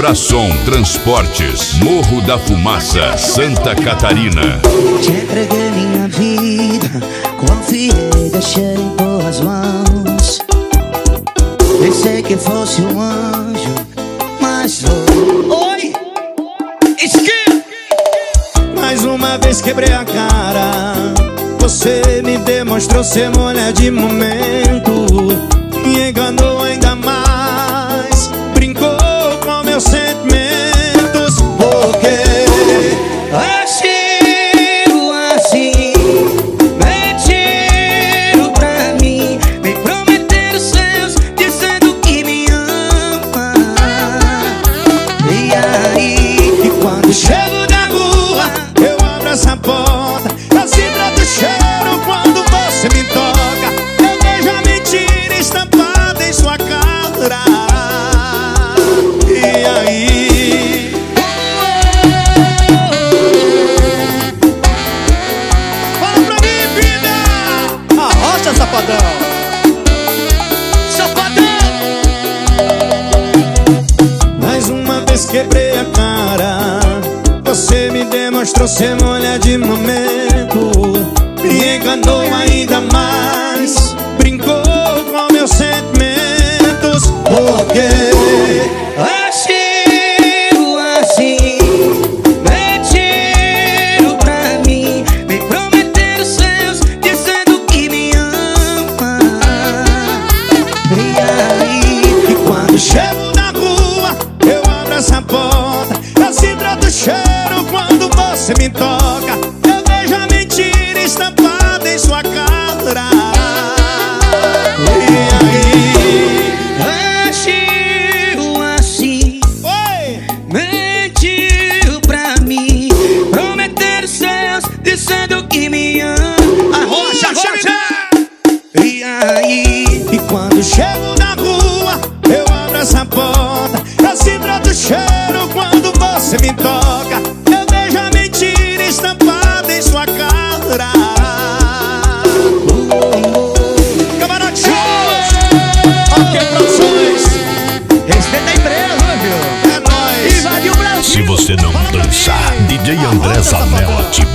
Ultrassom Transportes, Morro da Fumaça, Santa Catarina. Te entreguei minha vida, confiei, deixei em boas mãos. Pensei que fosse um anjo, mas foi. Oi! Mais uma vez quebrei a cara. Você me demonstrou ser mulher de momento. Me enganou ainda mais, brincou com meus sentimentos. Porque agiu assim, mentiram pra mim, me prometeram seus, dizendo que me ama. E aí, e quando chego na rua, eu abro essa porta, eu sinto o cheiro quando você me toca. Eu vejo a mentira estampada em sua cara. E aí, fala pra mim, vida! Arrocha, safadão! Safadão! Mais uma vez quebrei a cara. Você me demonstrou ser mulher de momento. Me enganou ainda mais, brincou com meus sentimentos. Porque agiu assim, mentiram pra mim, me prometeram seus, dizendo que me ama. E aí, e quando chego na rua, eu abro essa porta, eu sinto o cheiro quando você me toca. Eu vejo a mentira estampada em sua cara. E aí, agiu assim, oi, mentiu pra mim, prometeram seus, dizendo que me ama. Arrocha, arrocha! E aí, e quando chego na rua, eu abro essa porta, eu sinto o cheiro quando você me toca. Eu vejo a mentira estampada em sua cara. Camarote Shows, OK Produções, respeita a empresa, viu? É nóis. Invadiu o Brasil. Se você não dançar, DJ André Zanella te